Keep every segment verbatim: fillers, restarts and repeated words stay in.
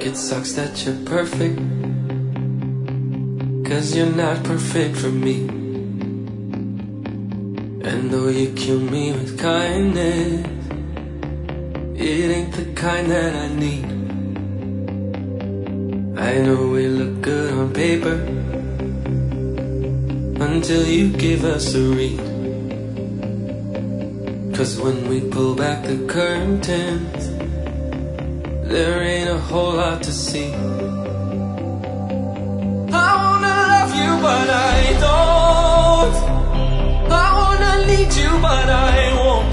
it sucks that you're perfect, 'cause you're not perfect for me. And though you kill me with kindness, it ain't the kind that I need. I know we look good on paper until you give us a read. 'Cause when we pull back the curtains, there ain't a whole lot to see. I wanna love you but I don't. I wanna need you but I won't.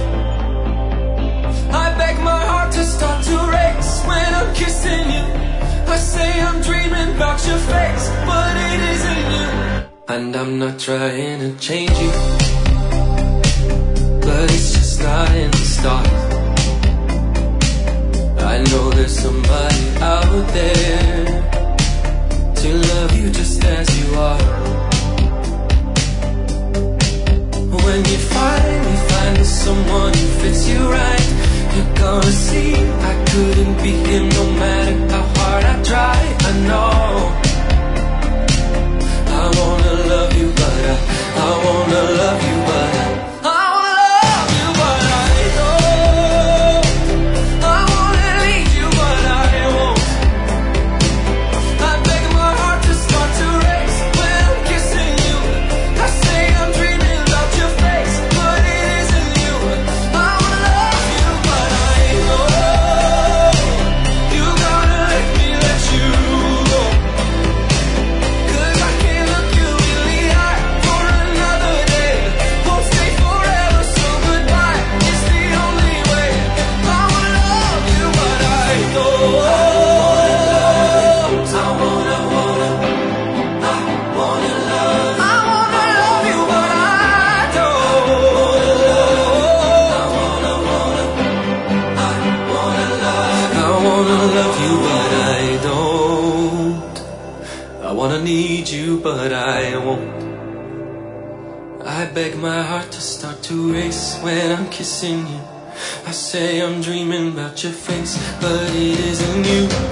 I beg my heart to start to race when I'm kissing you. I say I'm dreaming about your face, but it isn't you. And I'm not trying to change you, but it's just not in the stars. I know there's somebody out there to love you just as you are. When you finally find someone who fits you right, you're gonna see I couldn't be him no matter how hard I try. I know I wanna love you but I, I wanna love you but I, I wanna love you but I don't. I wanna lead you but I won't. I beg my heart to start to race when I'm kissing you. I say I'm dreaming about your face, but it isn't you. I wanna love you but I know you gotta let me let you go. 'Cause I can't look you in the eye for another day. Won't stay forever, so goodbye. It's the only way. I wanna love you but I don't. I wanna, wanna, I wanna love. I wanna love you but I don't. I wanna, wanna, I wanna love. I wanna love you but I don't. I wanna need you but I won't. I beg my heart to start to race when I'm kissing you. I say I'm dreaming about your face, but it isn't you.